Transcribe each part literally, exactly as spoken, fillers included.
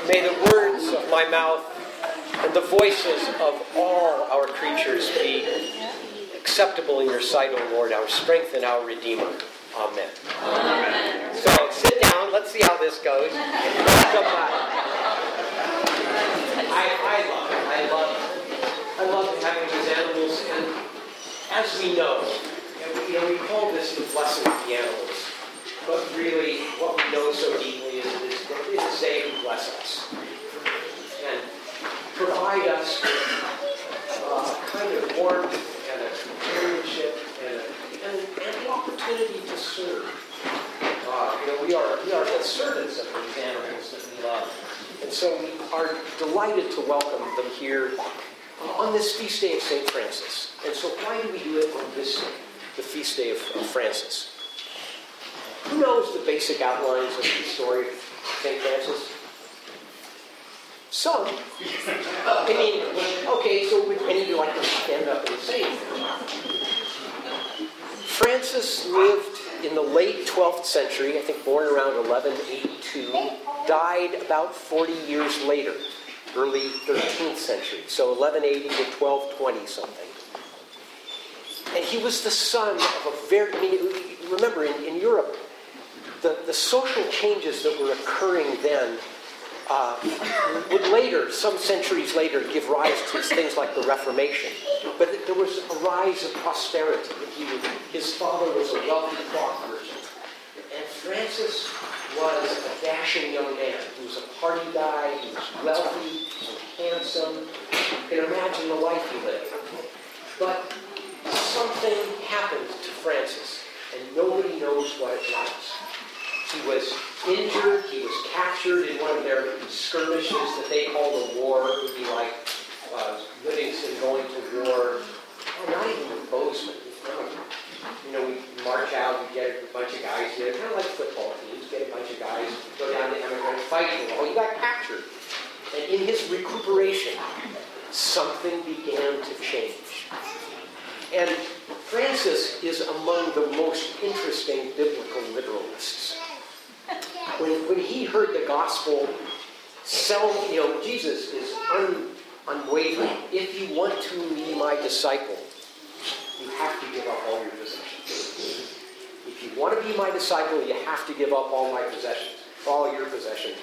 May the words of my mouth and the voices of all our creatures be acceptable in your sight, O Lord, our strength and our Redeemer. Amen. Amen. So sit down. Let's see how this goes. Come on. I, I love it. I love I love having these animals, and as we know, you know, we call this the blessing of the animals. But really, what we know so deeply is that it's they who bless us and provide us with uh, a kind of warmth and a companionship and, a, and, and the opportunity to serve. Uh, you know, we are we are the servants of these animals that we love, and so we are delighted to welcome them here uh, on this feast day of Saint Francis. And so, why do we do it on this day, the feast day of, of Francis? Who knows the basic outlines of the story of Saint Francis? Some. I mean, okay, so would any of you like to stand up and say? Francis lived in the late twelfth century, I think born around eleven eighty-two, died about forty years later, early thirteenth century, so eleven eighty to twelve twenty something. And he was the son of a very, I mean, remember in, in Europe, The, the social changes that were occurring then uh, would later, some centuries later, give rise to things like the Reformation. But there was a rise of prosperity. He was, his father was a wealthy cloth merchant. And Francis was a dashing young man. He was a party guy. He was wealthy and handsome. You can imagine the life he lived. But something happened to Francis, and nobody knows what it was. He was injured, he was captured in one of their skirmishes that they called a war. It would be like uh, Livingston going to war, oh, not even with Bozeman. You know, we march out, we get a bunch of guys here, kind of like football teams, get a bunch of guys, go down to Emigrant, fight for them. Oh, he got captured. And in his recuperation, something began to change. And Francis is among the most interesting biblical literalists. When, when he heard the gospel, sell, you know, Jesus is un, unwavering. If you want to be my disciple, you have to give up all your possessions. If you want to be my disciple, you have to give up all my possessions, all your possessions.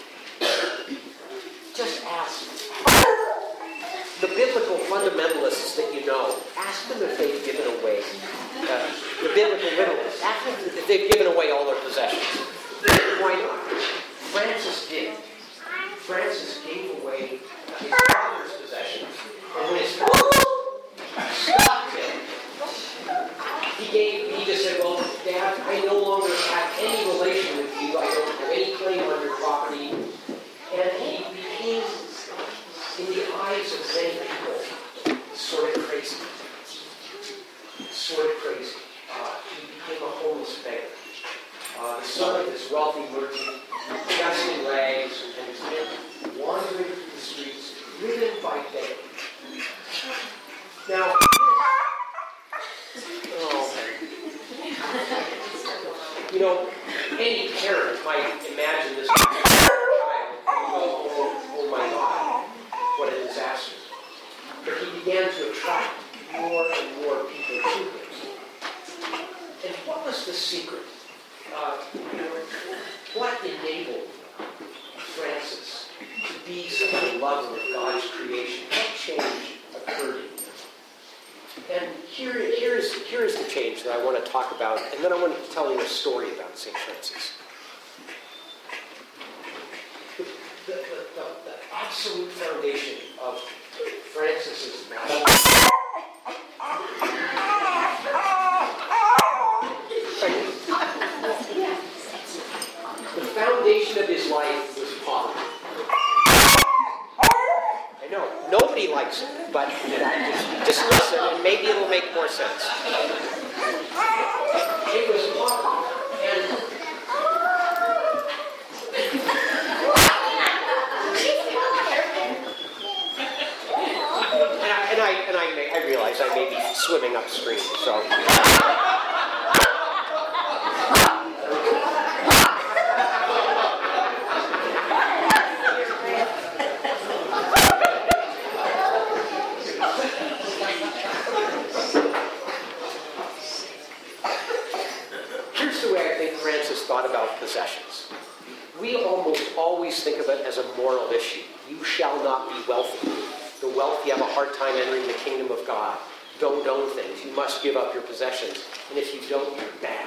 Just ask the biblical fundamentalists that you know, ask them if they've given away, uh, the biblical literalists, ask them if they've given away all their possessions. Why not? Francis did. Francis gave away his father's possessions. And when his father stopped him, he gave, he just said, well, Dad, I no longer have any relation with you. I don't have any claim on your property. And he became, in the eyes of many people, sort of crazy. Sort of crazy. Uh, he became a homeless beggar. Uh, the son of this wealthy merchant, dressed in rags, and his men wandering through the streets, driven by begging. Now, oh, you know, any parent might imagine this child and go, oh, oh my God, what a disaster. But he began to attract more and more people to him. And what was the secret? Uh, what enabled Francis to be such a lover of God's creation? What change occurred in him? And here, here, is, here is the change that I want to talk about, and then I want to tell you a story about Saint Francis. The, the, the, the, the absolute foundation of Francis's life. The foundation of his life was poverty. I know, nobody likes it, but you know, just, just listen and maybe it'll make more sense. It was poverty. And, and, I, and, I, and I, may, I realize I may be swimming upstream, so... as a moral issue. You shall not be wealthy. The wealthy have a hard time entering the kingdom of God. Don't own things. You must give up your possessions. And if you don't, you're bad.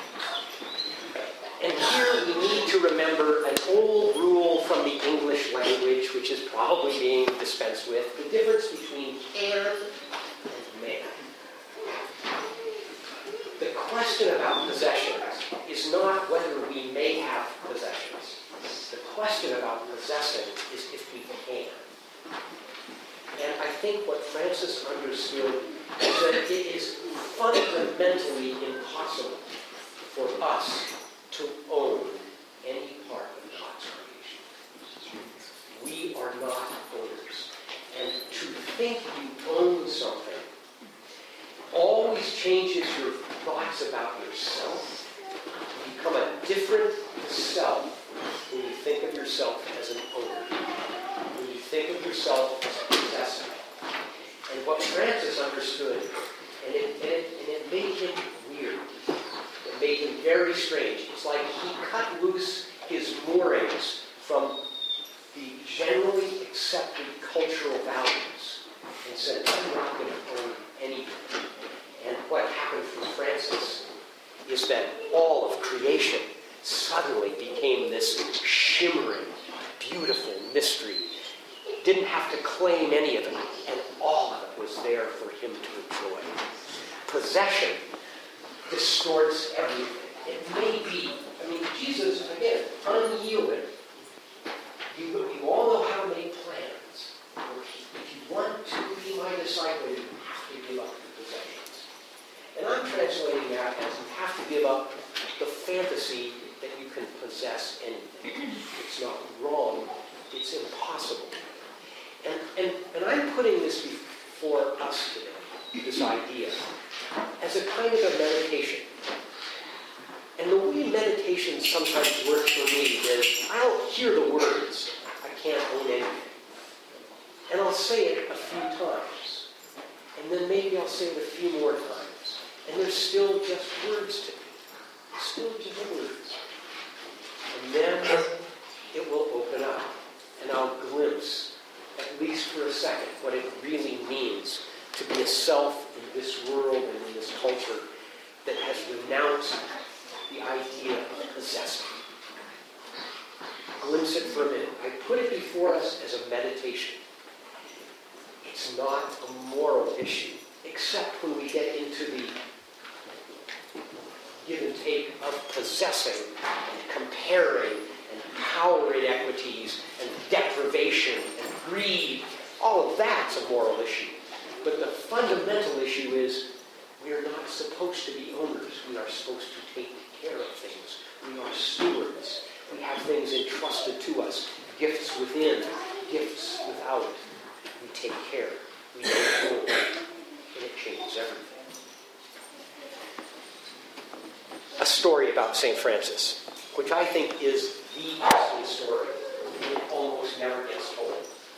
And here we need to remember an old rule from the English language, which is probably being dispensed with, the difference between can and may. The question about possessions is not whether we may have possessions. The question about possessing is if we can. And I think what Francis understood is that it is fundamentally impossible for us to own any part of God's creation. We are not owners. And to think you own something always changes your thoughts about yourself. You become a different self when you think of yourself as an owner. When you think of yourself as a possessor. And what Francis understood, and it, and it, and it made him weird. It made him very strange. It's like he cut loose his moorings from the generally accepted cultural values and said, I'm not going to own anything. And what happened for Francis is that all of creation suddenly became this shimmering, beautiful mystery. Didn't have to claim any of it, and all of it was there for him to enjoy. Possession distorts everything. It may be, I mean, Jesus, again, unyielding. You, you all know how to make plans. If you want to be my disciple, you have to give up your possessions. And I'm translating that as you have to give up the fantasy that you can possess anything. It's not wrong. It's impossible. And, and, and I'm putting this before us today, this idea, as a kind of a meditation. And the way meditation sometimes works for me is I don't hear the words, I can't own anything. And I'll say it a few times. And then maybe I'll say it a few more times. And there's still just words to me. Still just words. And then it will open up. And I'll glimpse, at least for a second, what it really means to be a self in this world and in this culture that has renounced the idea of possessing. Glimpse it for a minute. I put it before us as a meditation. It's not a moral issue, except when we get into the give and take of possessing and comparing and power inequities and deprivation and greed. All of that's a moral issue. But the fundamental issue is we are not supposed to be owners. We are supposed to take care of things. We are stewards. We have things entrusted to us. Gifts within, gifts without. We take care. We don't own. And it changes everything. A story about Saint Francis, which I think is the awesome story. It almost never gets told.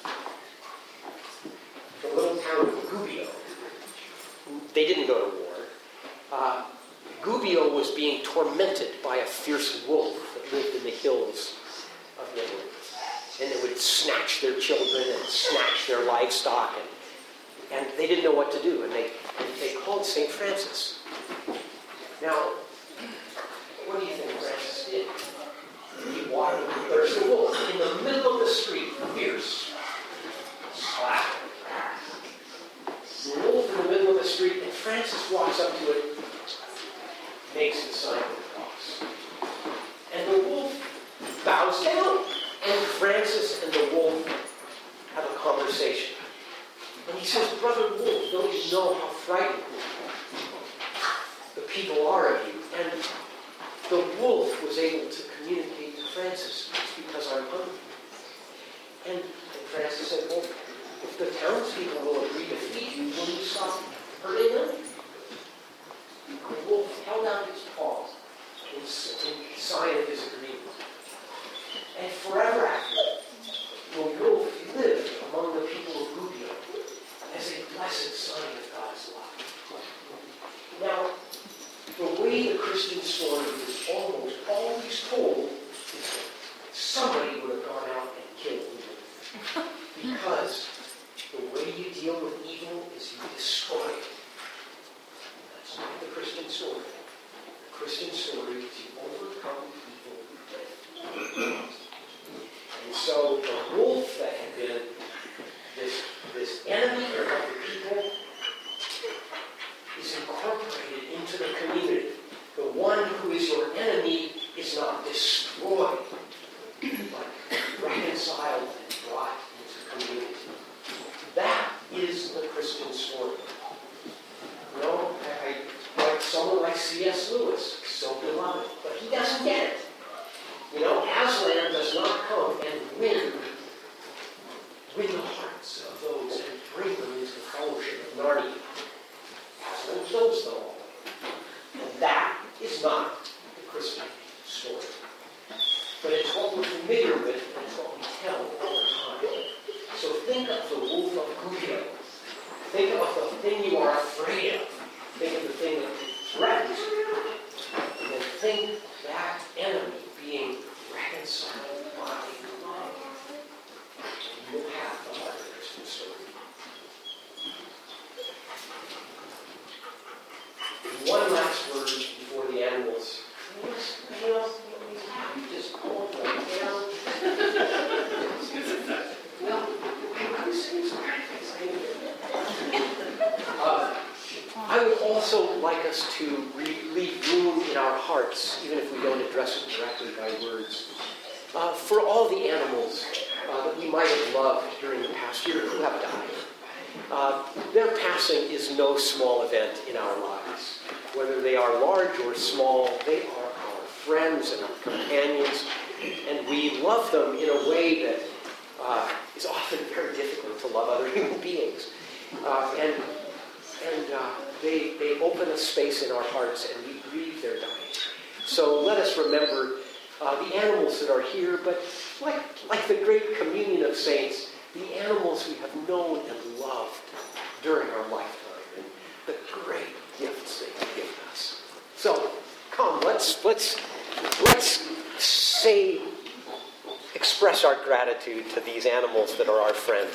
The little town of Gubbio. They didn't go to war. Uh, Gubbio was being tormented by a fierce wolf that lived in the hills of Italy. And it would snatch their children and snatch their livestock. And, and they didn't know what to do. And they, and they called Saint Francis. Now, what do you think Francis did? He walked, there's the wolf in the middle of the street, fierce. Slap. The wolf in the middle of the street, and Francis walks up to it, makes the sign of the cross. And the wolf bows down. And Francis and the wolf have a conversation. And he says, Brother Wolf, don't you know how frightened the people are of you? And the wolf was able to communicate to Francis, it's because I'm hungry. And, and Francis said, well, if the townspeople will agree to feed you, will you stop hurting them? The wolf held out his paw in, in sign of his agreement. And forever after that, the wolf lived among the people of Gubbio as a blessed sign of God's love. Now, the way the Christian story is almost always told is that somebody would have gone out and Because the way you deal with evil is you destroy it. That's not the Christian story. The Christian story is you overcome evil with good. And so the wolf that had been this, this enemy of the people is incorporated into the community. The one who is your enemy is not destroyed, but reconciled and brought into community. That is the Christian story. You know, I, I, like someone like C S Lewis, so beloved, but he doesn't get it. You know, Aslan does not come and win, win the hearts of those and bring them into the fellowship of Narnia. Aslan kills them all. And that is not the Christian story. But it's what we're familiar with, and it's what we tell all the time. So think of the wolf of Guido. Think of the thing you are afraid of. Think of the thing that threatens you. And then think of that enemy being reconciled by love. And you'll have the heart of the Christian story. One last word before the animals. You know, you just calm them down. Well, I was saying uh, I would also like us to re- leave room in our hearts, even if we don't address it directly by words, uh, for all the animals uh, that we might have loved during the past year who have died. Uh, their passing is no small event in our lives. Whether they are large or small, they are our friends and our companions, and we love them in a way that uh, is often very difficult to love other human beings. Uh, and and uh, they, they open a space in our hearts, and we grieve their dying. So let us remember uh, the animals that are here, but like, like the great communion of saints, the animals we have known and loved during our lifetime, and the great gifts they have given us. So, come, let's let's let's say, express our gratitude to these animals that are our friends.